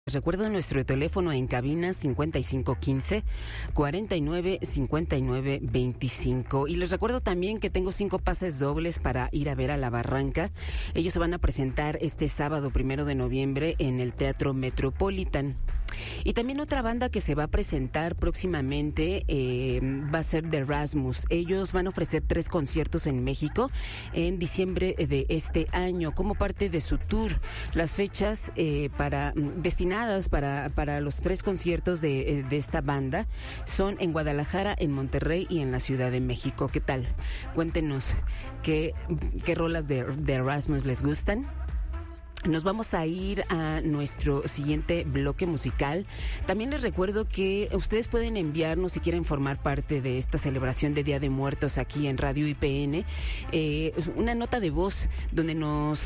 Recuerdo nuestro teléfono en cabina 5515-495925. Y les recuerdo también que tengo 5 pases dobles para ir a ver a La Barranca. Ellos se van a presentar este sábado 1 de noviembre en el Teatro Metropolitan. Y también otra banda que se va a presentar próximamente va a ser The Rasmus. Ellos van a ofrecer 3 conciertos en México en diciembre de este año como parte de su tour. Las fechas destinadas para los 3 conciertos de esta banda son en Guadalajara, en Monterrey y en la Ciudad de México. ¿Qué tal? Cuéntenos qué rolas de Rasmus les gustan. Nos vamos a ir a nuestro siguiente bloque musical. También les recuerdo que ustedes pueden enviarnos, si quieren formar parte de esta celebración de Día de Muertos aquí en Radio IPN, una nota de voz donde nos